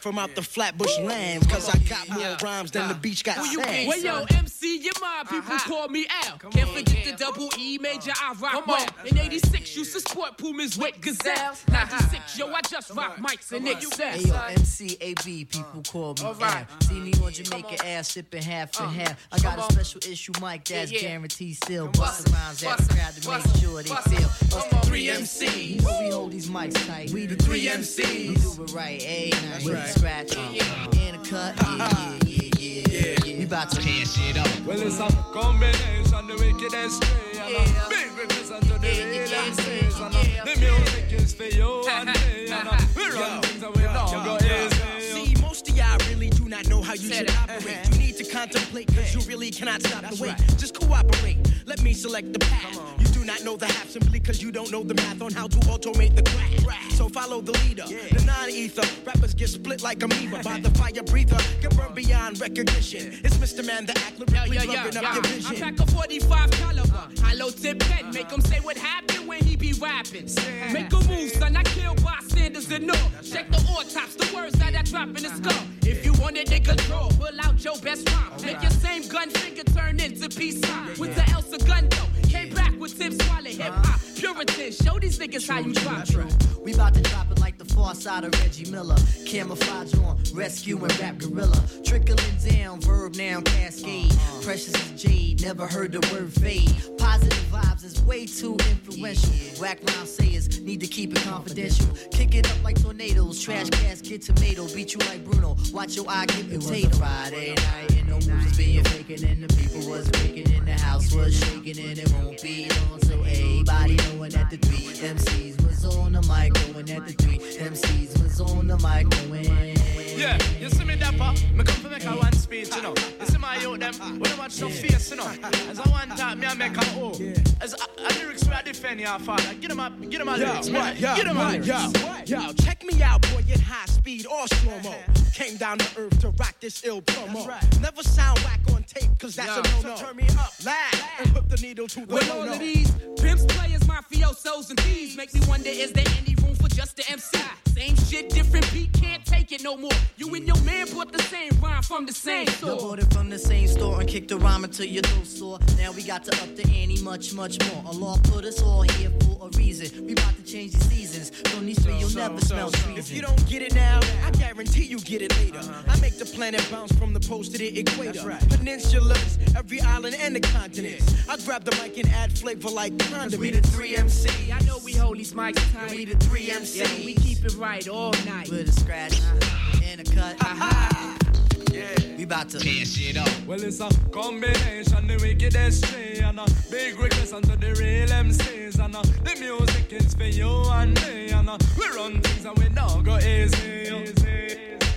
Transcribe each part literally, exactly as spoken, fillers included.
from out the Flatbush lands, cause I got more rhymes than the beach got sands. Well, yo, M C, you my people uh-huh. call me Al. Come Can't on, forget yeah. the double E major, I rock well. In eighty-six, used to sport Pumas with Gazelles. ninety-six, yo, I just rock mics and Excel. Hey, yo, M C A B, people call me right. Al. See me on Jamaica ass, sipping half and half. I got a special issue mic that's yeah, yeah. guaranteed still. Bustin' rhymes at the crowd to make sure they feel. Us the three M Cs. You know we hold these mics tight. We the three M Cs. We do it right, eh? Now with a scratch. In a cut, yeah, yeah, yeah, yeah, yeah. We bout to tear shit up. Well, it's a combination, the wickedest way, and a big represent to the real M Cs, and the music is for you and me, and we run things that we don't go easy. See, most of y'all really do not know how you should operate. You need to contemplate, cause you really cannot stop the wait. Just cooperate, let me select the path. You do not know the half simply cause you don't know the math on how to automate the craft. So follow the leader, the non-ether. Rappers get split like amoeba by the fire breather. Get burned beyond recognition. It's Mister Man, the act lyrically yo, yo, rubbing yo, up yo. your vision. I pack a forty-five caliber, hollow tip pen. Make him say what happened when he be rapping. Make a move, son, I kill bystanders and all. Check the autops, the words that I drop in the skull. If you want it, they control. Pull out your best rhyme. Make your same gun finger turn into peace sign. With the Elsa gun though. Came back with tips, swallow hip hop. Puritan, show these niggas how you drop it. We bout to drop it like the far side of Reggie Miller. Camouflage on, rescue and rap gorilla. Trickling down, verb noun cascade. Precious as jade, never heard the word fade. Positive vibes is way too influential. Whack rhyme sayers need to keep it confidential. Kick it up like tornadoes, trash casket tomato. Beat you like Bruno, watch your eye get potato. It was a Friday night and no moves was being faking and the people was making and the house was shaking and it won't be long. So everybody knowing that the three M Cs was on the mic, going at the three M Cs was on the mic, going. Yeah, you see me dapper, me come to make a one speech, you know. You see my youth them, we don't watch no face, you know. As I one time, me I make a O. As a, a lyrics where I defend your father. Get them up, get them a lyrics, man. Get them a lyrics. Yo, yo, check me out, boy, in high speed or slow-mo. Came down to earth to rock this ill promo. Right. Never sound whack on tape, cause that's yo, a no-no. So turn me up, laugh, and put the needle to the With all of these pimps, players, mafiosos, and thieves, make me wonder, is there any room for just the M C? Same shit, different beat, can't take it no more. You and your man bought the same rhyme from the same store. Bought it from the same store and kicked the rhyme until your throat sore. Now we got to up the ante much, much more. Allah put us all here for a reason. We about to change the seasons. From these three, you'll so, never so, smell so. treason. If you don't get it now, I guarantee you get it later. Uh-huh. I make the planet bounce from the poles to the equator. Right. Peninsulas, every island and the continent. I grab the mic and add flavor like condiments. We the three M C. I know we hold these mics tight. We the three M C. Yeah, we keep it right all night. With a scratch uh-huh. and a cut. Uh-huh. Yeah, we bout to tear shit up. Well, it's a combination, the wickedest way, and a big request unto the real M Cs, and a, the music is for you and me, and a, we run things and we don't go easy. easy.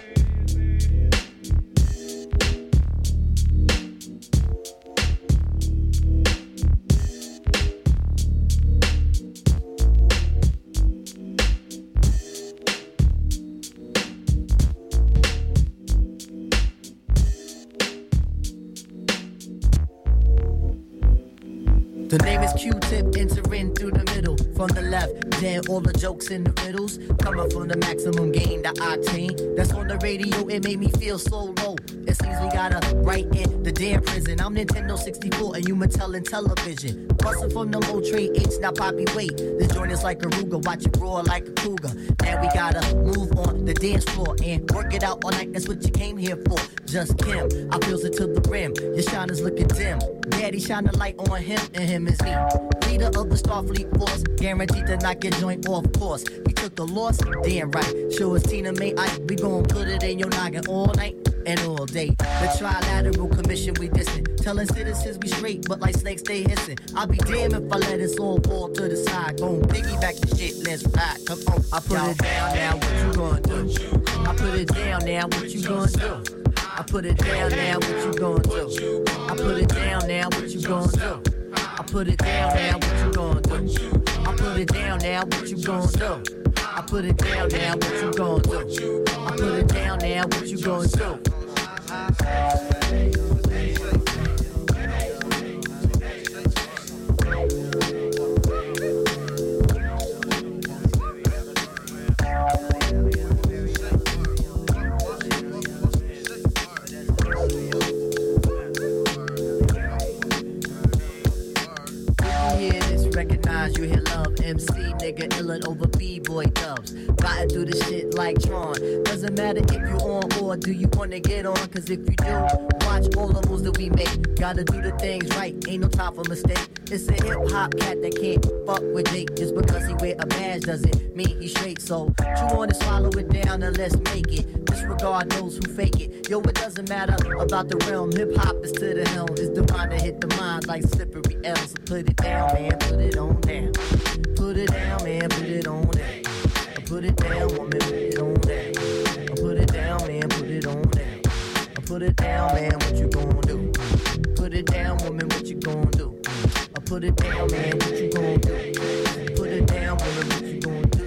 The name is Q-Tip, entering through the middle. From the left, then all the jokes in the riddles. Coming from the maximum gain, the octane. That's on the radio, it made me feel so low. It seems we gotta right in the damn prison. I'm Nintendo sixty-four and you Mattel and television. Bustin' from the low trade H, now poppy wait. This joint is like a Ruger, watch it roar like a cougar. Now we gotta move on the dance floor and work it out all night, that's what you came here for. Just Kim, I feels it to the rim. Your shine is looking dim. Daddy shine the light on him and him is me. Leader of the Starfleet Force, guaranteed to knock your joint off course. We took the loss, damn right. Show us Tina May Ike, we gon' put it in your noggin all night and all day. The Trilateral Commission we distant, telling citizens we straight, but like snakes they hissing. I'll be damned if I let us all fall to the side. Gon' piggyback the shit, let's ride. Come on, I put Yo, it down now, what you gonna do? I put it down now, what you gonna do? I put it down now, what you gonna do? I put it down now, what you gonna do? I put it down now, what you gonna do? I put it down now, what you gonna do? I put it down now, what you gonna do? I put it down now, what you gonna do? like Tron. Doesn't matter if you on or do you wanna get on, cause if you do, watch all the moves that we make. Gotta do the things right, ain't no time for mistake. It's a hip hop cat that can't fuck with Jake. Just because he wear a badge doesn't mean he's straight. So chew on and swallow it down and let's make it. Disregard those who fake it. Yo, it doesn't matter about the realm. Hip hop is to the helm. It's divine to hit the mind like slippery L. So put it down, man, put it on down. Put it down, man, put it on down. Put it down, woman, put it on down. Put it down, man, put it on down. Put it down, man, what you gonna do? Put it down, woman, what you gonna do? I put it down, man, what you gonna do? Put it down, woman, what you gonna do?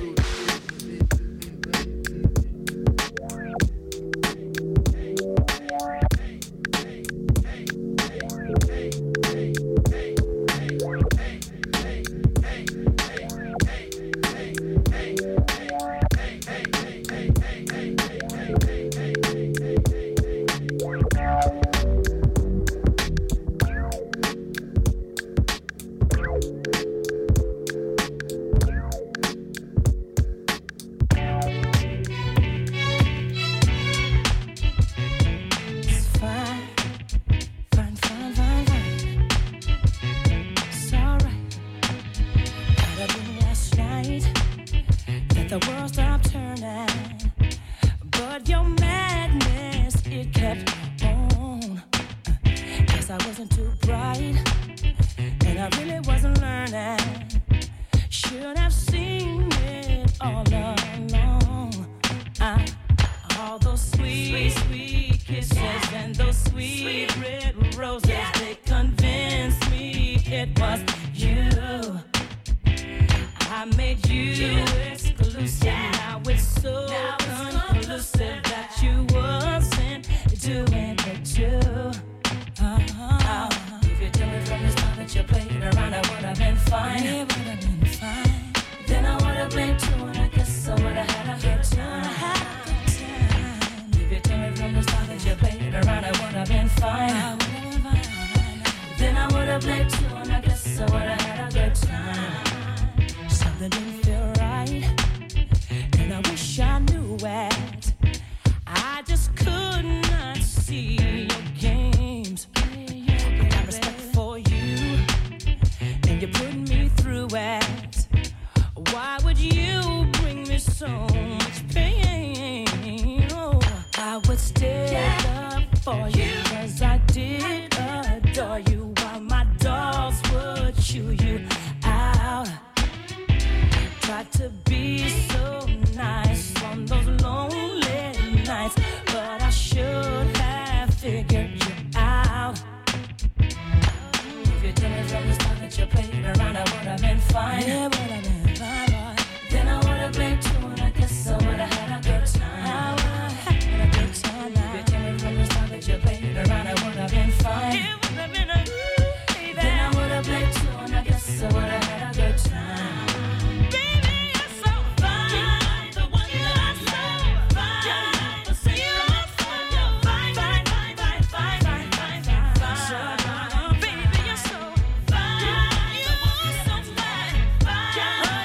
Yeah.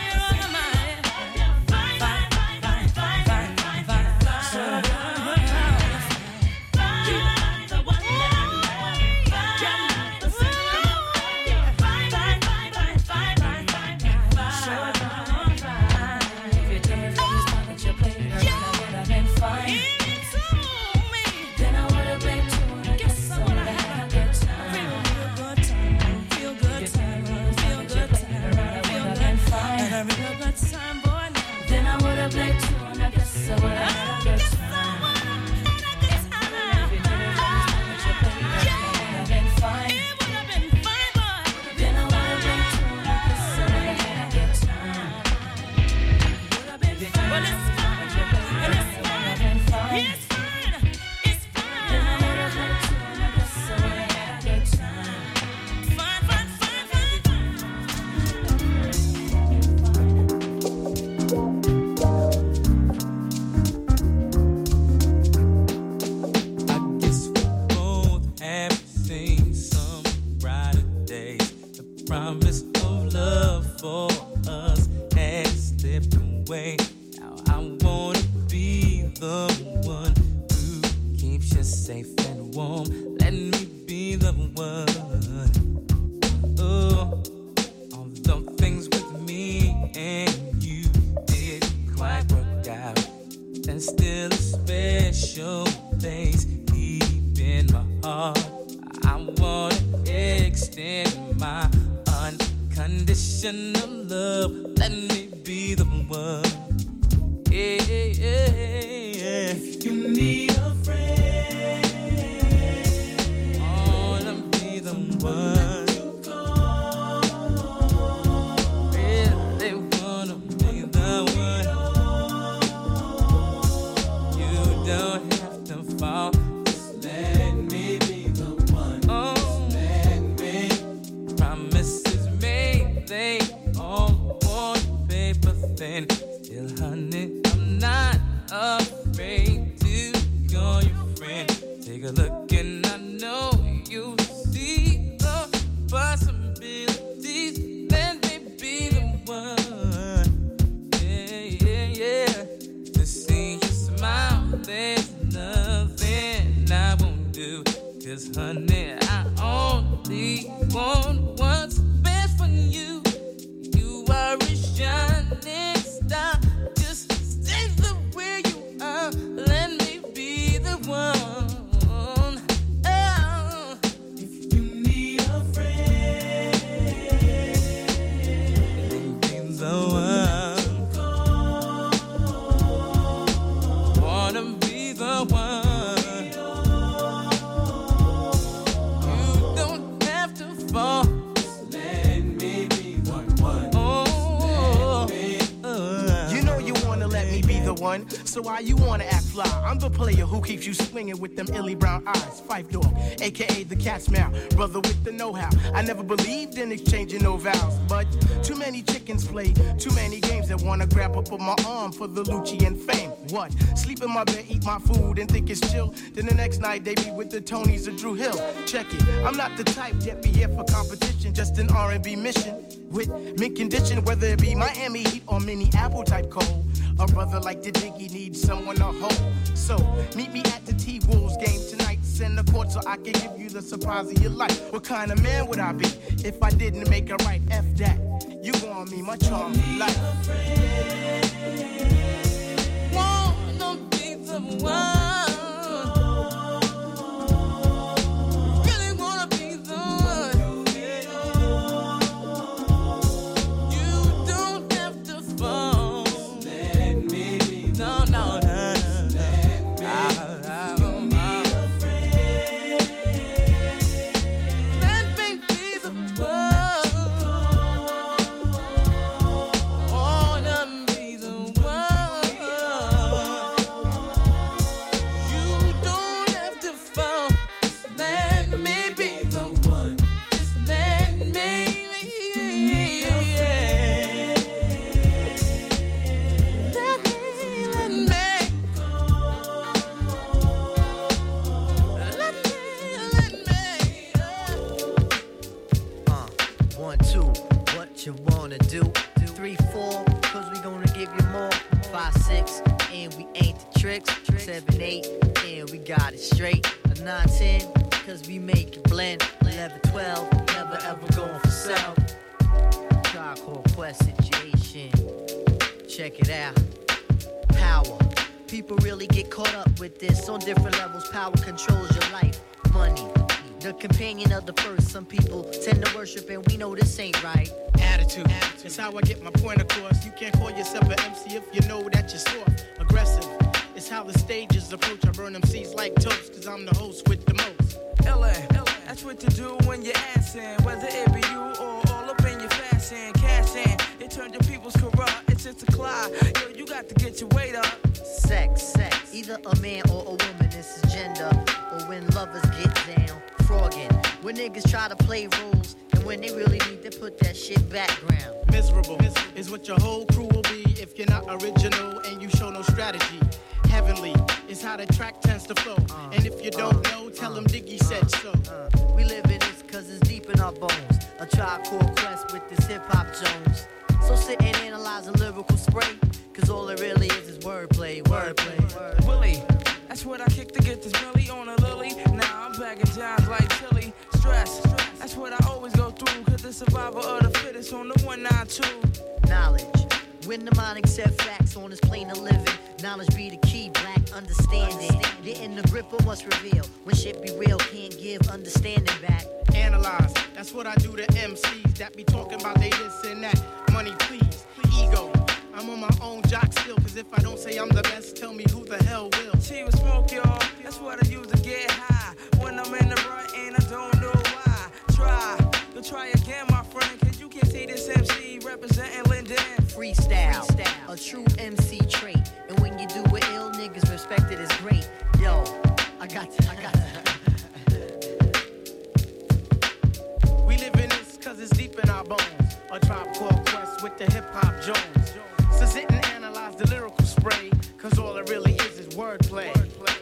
special place deep in my heart. I wanna extend my unconditional love. Let me be the one. Yeah, yeah, yeah. If you need a friend, oh, let me be the one. Still, honey, I'm not afraid to call your friend. Take a look and I know you see the possibilities. Let me be the one. Yeah, yeah, yeah. To see you smile, there's nothing I won't do. 'Cause, honey, I only want what's best for you. You are a shining star. Just stay the way you are. Let me be the one. Oh. If you need a friend, be the one. Wanna be the one. You don't have to fall. Let me be the one. Oh. One. So why you wanna act fly? I'm the player who keeps you swinging with them illy brown eyes. Fife Dog, aka the cat's mouth, brother with the know-how. I never believed in exchanging no vows, but too many chickens play too many games that wanna grab up on my arm for the Lucci fame. What? Sleep in my bed, eat my food, and think it's chill. Then the next night they be with the Tonys or Drew Hill. Check it. I'm not the type that be here for competition, just an R and B mission with mint condition, whether it be Miami Heat or Minneapolis type cold. A brother like the Diggy needs someone to hold. So, meet me at the T-Wolves game tonight. Send the court so I can give you the surprise of your life. What kind of man would I be if I didn't make it right? F that. You want me, my charm, life. Wanna be the one. How I get my point across. You can't call yourself an M C if you know that you're soft, aggressive. It's how the stages approach. I burn them seats like toast, cause I'm the host with the most. L A, that's what to do when you're assing. Whether it be you or all up in your fashion. Cash in, it turned your people's corrupt. It's just a clock. Yo, you got to get your weight up. Sex, sex. Either a man or a woman, this is gender. Or when lovers get down, frogging. When niggas try to play roles, and when they really need to put that shit background. Miserable is what your whole crew will be if you're not original and you show no strategy. Heavenly is how the track tends to flow. Uh, and if you don't uh, know, tell them uh, Diggy said so. Uh, we live in this cause it's deep in our bones. A Tribe Called Quest with this hip-hop Jones. So sit and analyze a lyrical spray, cause all it really is is wordplay, wordplay. Word. Willie, that's what I kick to get this Billy on a lily. Now I'm bagging jobs like chili. Stress, that's what I always go through, cause the survivor of the fittest on the one nine two. Knowledge, When the mind accept facts on this plane of living, knowledge be the key, black understanding. Getting the grip of what's revealed. When shit be real, can't give understanding back. Analyze, that's what I do to M Cs that be talking about they this and that. Money, please, ego. I'm on my own jock still, cause if I don't say I'm the best, tell me who the hell will. She was smoke, y'all. That's what I use to get high. When I'm in the rut and I don't know why. Try, to try again, my friend, cause you can see this M C representing Linden. Freestyle, Freestyle, a true M C trait. And when you do it ill, niggas respect it as great. Yo, I got to, I got to. We live in this cause it's deep in our bones. A Tribe Called Quest with the hip-hop Jones. So sit and analyze the lyrical spray, cause all it really is is wordplay.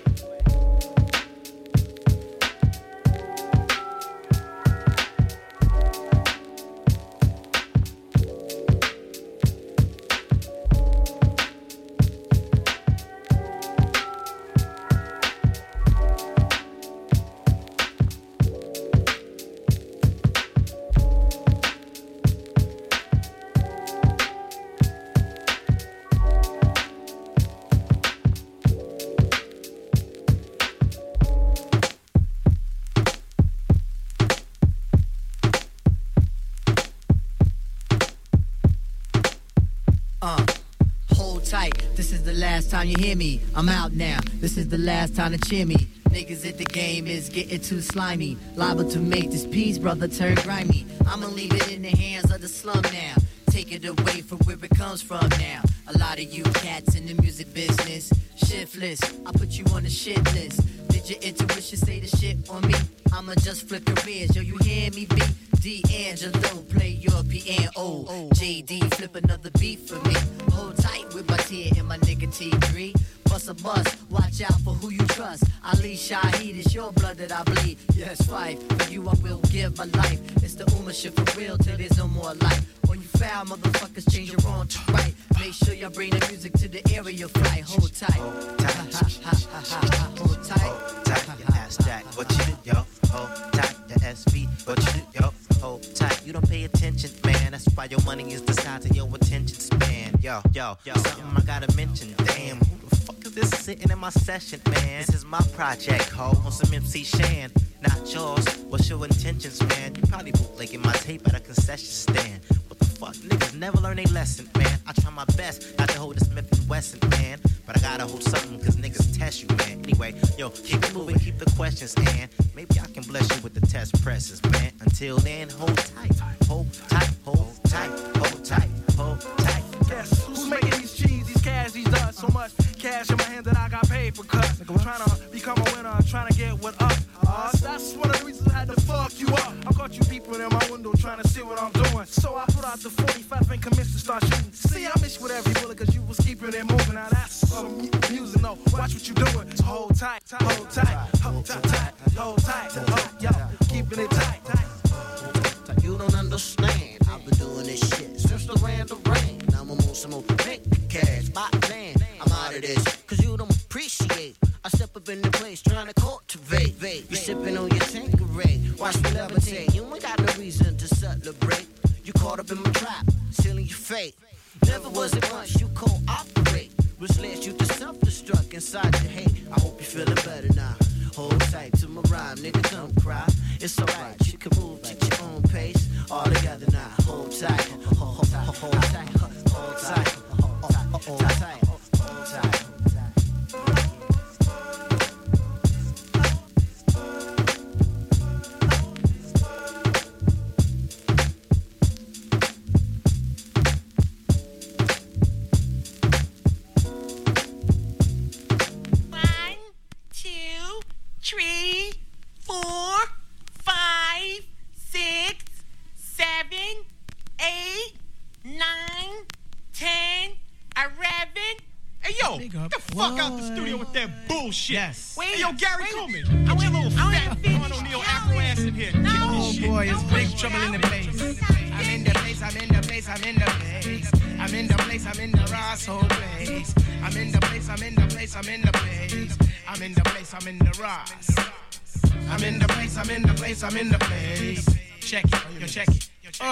Last time you hear me, I'm out now. This is the last time to cheer me. Niggas at the game is getting too slimy. Liable to make this piece, brother, turn grimy. I'ma leave it in the hands of the slum now. Take it away from where it comes from now. A lot of you cats in the music business, shiftless. I put you on the shit list. Did your intuition say the shit on me? I'ma just flip careers. Yo, you hear me, B? D'Angelo, play your piano. J D, flip another beat for me. Hold tight with my tear and my nigga T three. Bust a bust, watch out for who you trust. Ali Shaheed, it's your blood that I bleed. Yes, fight, for you I will give my life. It's the Uma shit for real till there's no more life. When you foul, motherfuckers change your wrong to right. Make sure y'all bring the music to the area flight. Hold tight. Hold tight. Hold tight. Hold tight. Your ass jack. What you do, yo? Hold tight. Your S B. What you do, yo? Hold tight. You don't pay attention, man. That's why your money is the size of your attention span. Yo, yo, yo. Something I gotta mention. Damn, who the fuck is this sitting in my session, man? This is my project, ho. On some M C Shan. Not yours. What's your intentions, man? You probably bootlegging my tape at a concession stand. What the fuck? Niggas never learn a lesson, man. I try my best not to hold a Smith and Wesson, man. But I gotta hold something, cause niggas test you, man. Anyway, yo, keep it moving, keep the questions, and maybe I can bless you with the test presses, man. Until then, hold tight, hold tight, hold tight, hold tight, hold tight. Yes, who's making these cheese, these cash, these dots? So much cash in my hand that I got paid for cuts. I'm trying to become a winner, I'm trying to get what up. Uh, that's one of the reasons I had to fuck you up. I caught you peeping in my window trying to see what I'm doing. So I put out the forty-five and commenced to start shooting. See, I miss you with every bullet cause you was keeping it moving. Now that's some music, no, watch what you doing. So hold tight, hold tight, hold tight, tight, hold tight, hold, yo, keeping it tight, tight. You don't understand, I've been doing this shit since the Rand of Rain. Now I'm on some more big cash, by land, I'm out of this, cause you don't appreciate. I step up in the place trying to cultivate. You sipping on your Tanqueray, watch me levitate. You ain't got no reason to celebrate. You caught up in my trap, sealing your fate. Never was it once you cooperate, which led you to self-destruct inside your hate. I hope you're feeling better now. Hold tight to my rhyme, nigga, don't cry. It's alright, you can move at your own pace. All together now, hold tight, hold, hold, hold, hold tight, hold tight, hold tight, hold tight, hold tight. Three, four, five, six, seven, eight, nine, ten, eleven. Hey, yo, get the fuck out the studio with that bullshit. Yes. Wait, hey, yo, Gary wait, Coleman, get your little fat Ron O'Neal Afro ass in here. Oh, boy, it's big trouble in the place. I'm in the place, I'm in the place, I'm in the place. I'm in the place, I'm in the Rosso place. I'm in the place, I'm in the place, I'm in the place. I'm in the place, I'm in the Ross. I'm in the place, I'm in the place, I'm in the place. Check it, yo, check it. Uh,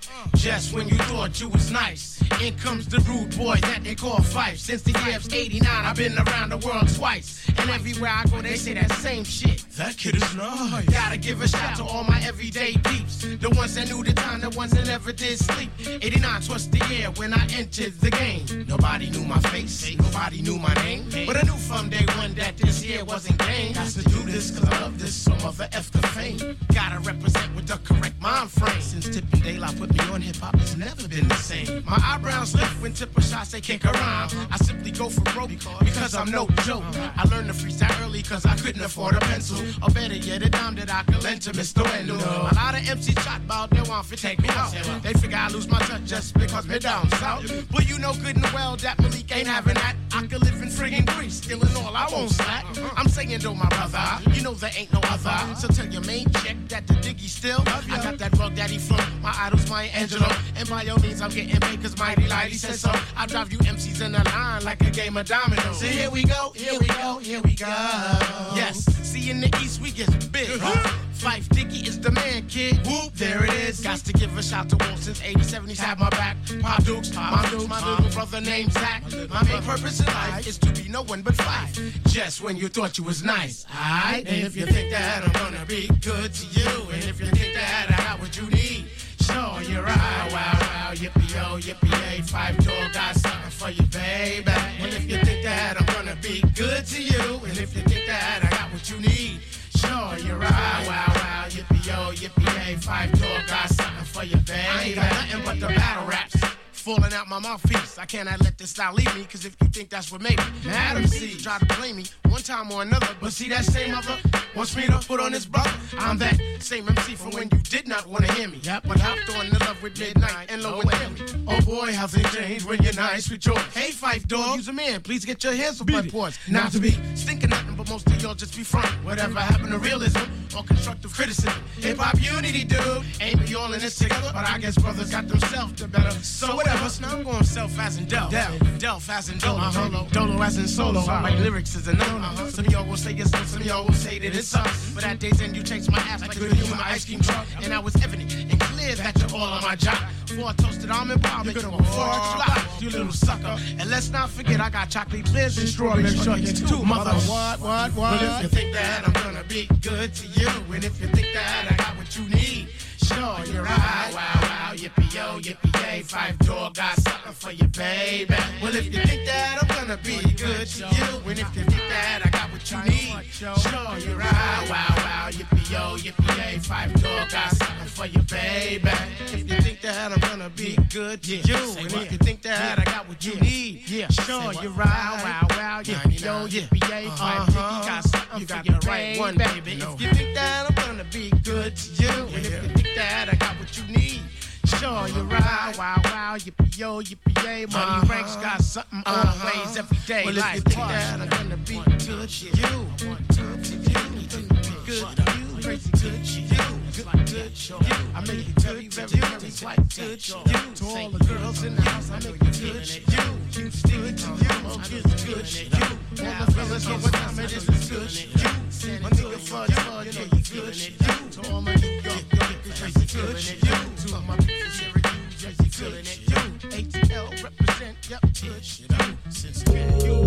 Just when you thought you was nice, in comes the rude boy that they call Fife. Since the year of eighty-nine, I've been around the world twice, and everywhere I go, they say that same shit. That kid is nice. Gotta give a shout to all my everyday peeps, the ones that knew the time, the ones that never did sleep. eighty-nine was the year when I entered the game. Nobody knew my face, nobody knew my name, but I knew from day one that this year wasn't game. Got to do this cause I love this, so mother F the fame. Gotta represent with the correct mind frame. Since Tippy Daylight put me on hip-hop, it's never been the same. My eyebrows lift when Tipper shots they kick around. I simply go for broke because I'm no joke. I learned to freestyle early cause I couldn't afford a pencil, or better yet a dime that I could lend to Mister Wendell. A lot of M Cs shot about they want to take me out. They figure I lose my touch just because me down south. But you know good and well that Malik ain't having that. I could live in friggin' Greece, stealing all, I won't slack. I'm saying though my brother, you know there ain't no other. So tell your main chick that the diggy still. I got that bug daddy flow, my idol's Maya Angelou. And by all means I'm getting paid cause Mighty Lighty says so. I drive you M Cs in a line like a game of dominoes. So here we go, here we go, here we go. Yes, see in the East we get big. Fife Dicky is the man, kid. Whoop, there it is. Got to give a shout to Wolf since eighty-seven. He's had my back. Pop Dukes, my Dukes, my little brother named Zach. My main purpose in life is to be no one but Fife. Just when you thought you was nice, alright? And if you think that I'm gonna be good to you, and if you think that I got what you need, sure you're right. Wow, wow, yippee yo, yippee yay. Five door got something for you, baby. Well, if you think that I'm gonna be good to you, and if you think that I got what you need, sure you're right. Wow, wow, yippee yo, yippee yay. Five door got something for you, baby. I ain't got nothing but the battle raps falling out my mouthpiece. I cannot let this style leave me, cause if you think that's what made me, Adam C try to blame me one time or another, but see that same mother wants me to put on his brother. I'm that same M C from when you did not want to hear me, yep, but hopped on the love with Midnight and Low and Demi. Oh boy, how things change when you're nice with yours. Hey Fife dog, use a man, please get your hands off my paws. Not to be stinking nothing, but most of y'all just be front. Whatever happened to realism or constructive criticism? Hip hop unity, dude. Ain't be all in this together, but I guess brothers got themselves the better. So whatever. Now I'm going self as in Del, Delph as in Dolo, uh-huh. Dolo as in solo. My lyrics is a no. Uh-huh. Some of y'all will say it's no, some of y'all will say that it sucks. But at days end you chase my ass like a good human ice cream truck, and I was evident and clear that you're all on my job. Before I toasted almond bar, make it before I you little sucker. And let's not forget I got chocolate blizzards and strawberry shortcakes too, mother. What, what, what? But if you think that I'm gonna be good to you, and if you think that I got what you need, sure you're right. Wow, wow, yippee yo, yippee yay. Five door got something for you, baby. Well, if you think that I'm gonna be good to you, and if you think that I got what you need, sure you're right. Wow, wow, yippee yo, yippee yay. Five door got something for you, baby. If you think that I'm gonna be good to you, and if you think that I got what you need, sure you're right. Wow, wow, yippee yo, yippee yay. Five Dicky got something for you, right one, baby. If you think that I'm gonna be good to you, and if you think that I got what you need, sure you're right. Wow, wow, yippee yo, yippee yay. Money uh-huh. ranks got something uh-huh. always every day. Well, if you think that I'm gonna be good to you, good to you, good to you, crazy good to you, good, good to you. I make it very, very, very quite good to you. To all the girls in the house, I make it good to you. You stick it to you, oh, it's good to you. All the fellas know what time it is, it's good to you. My nigga Fudge Fudge, yeah, you good to you. To all my New York, it's crazy good to you. To all my people, Syracuse, yeah, you good to you. A T L represent, yep, good to you. Since then, you.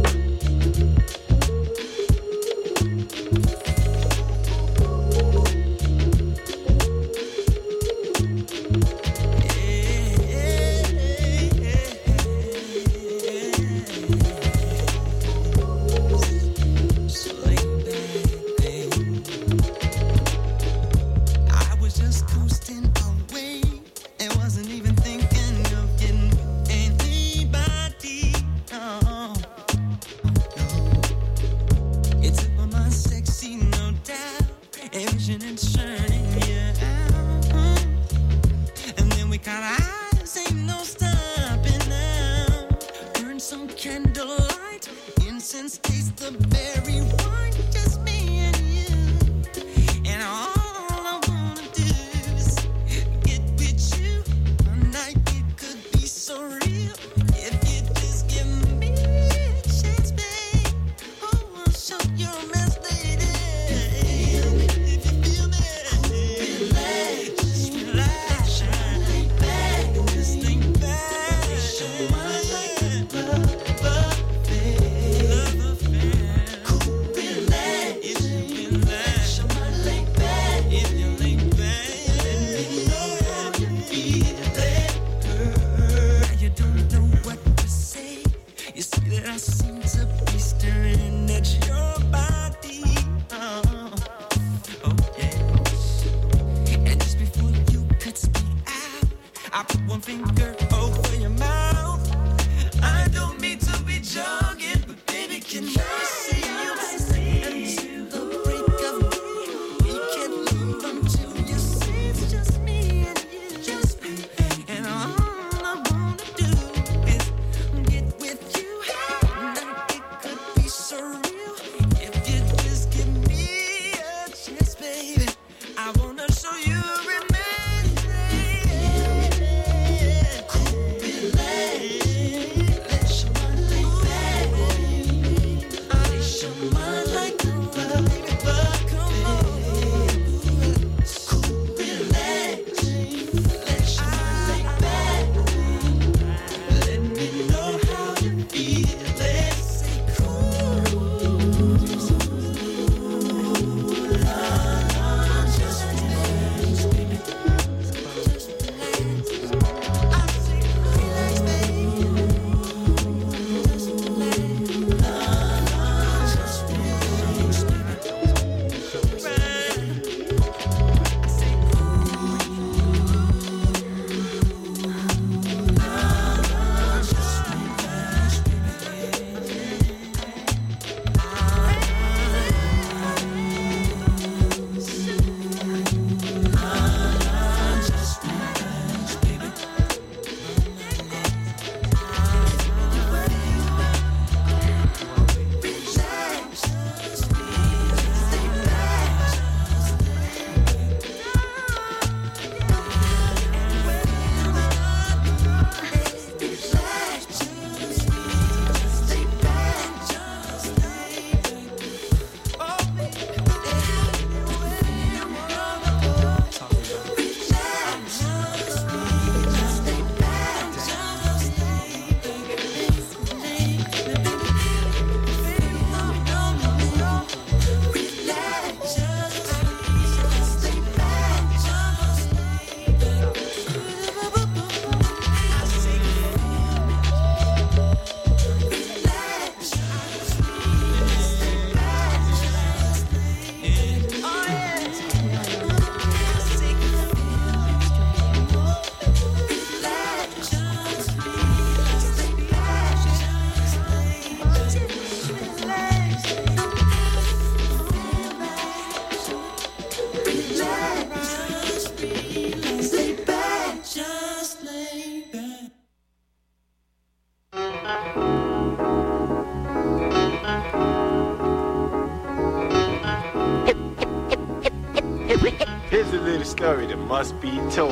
story that must be told.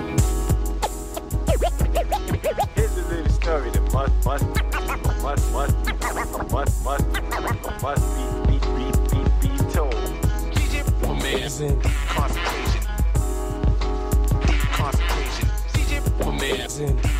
Here's a little story that must, must, must, must, must, must, must be, be, be, be, be told. My man's in concentration. Concentration. My man's in.